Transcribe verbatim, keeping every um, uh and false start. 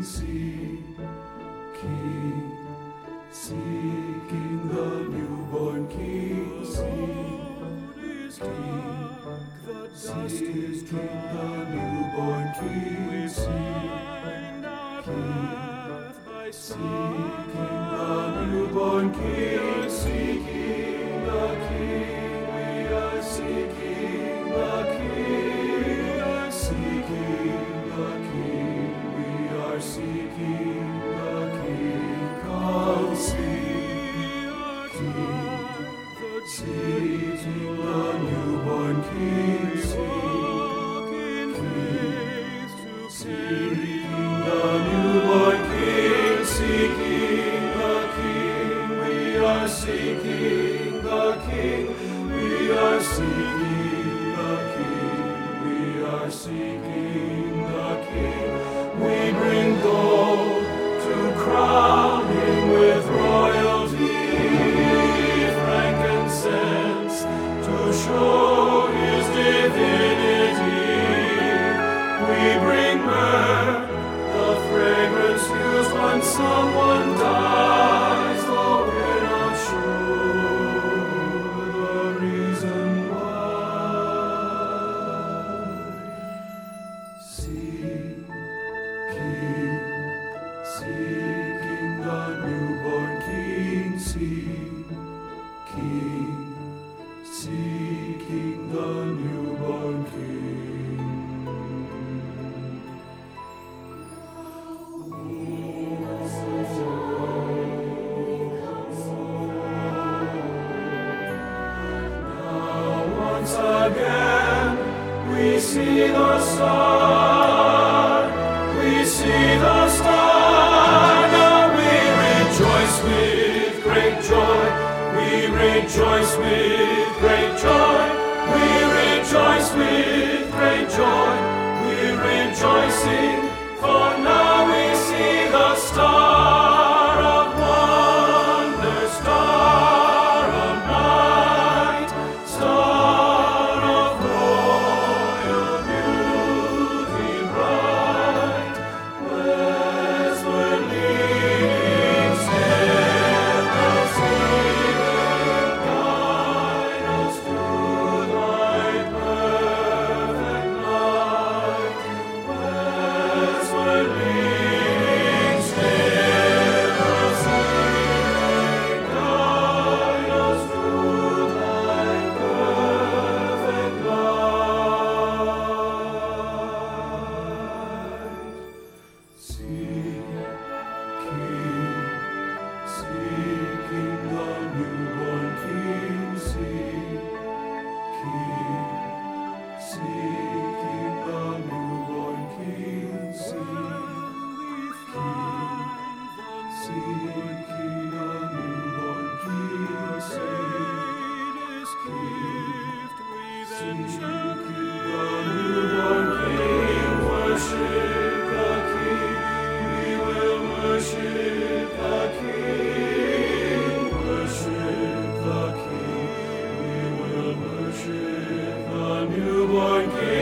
King, seeking the newborn King, seeking, seeking the newborn King, seeking, seeking the newborn King, seeking the King, we are seeking the King, we are seeking the King, we are seeking the King, come see our King, seeking the newborn King, seeking, seeking the newborn King, seeking the King, we are seeking the King, we are seeking the King, we are seeking the King, we bring gold to crown him with royalty, frankincense to show his divinity, we bring myrrh, the fragrance used when someone dies, though we're not sure the reason why. Seeking, seeking the newborn King, seeking, seeking the newborn King. Once again, we see the star, we see the star, now we rejoice with great joy, we rejoice with great joy, we rejoice with great joy, we're rejoicing, for now we see the star of wonder, star of night, star of royal beauty bright, westward leading, sail us even, guide us to thy perfect light, westward leading, sail us even, guide us to thy perfect light. Seeking, seeking the newborn King, seeking, seeking the newborn King, seeking, seeking the newborn King, seeking, seeking the newborn King, worship the King, we will worship the King, worship the King, we will worship the newborn King.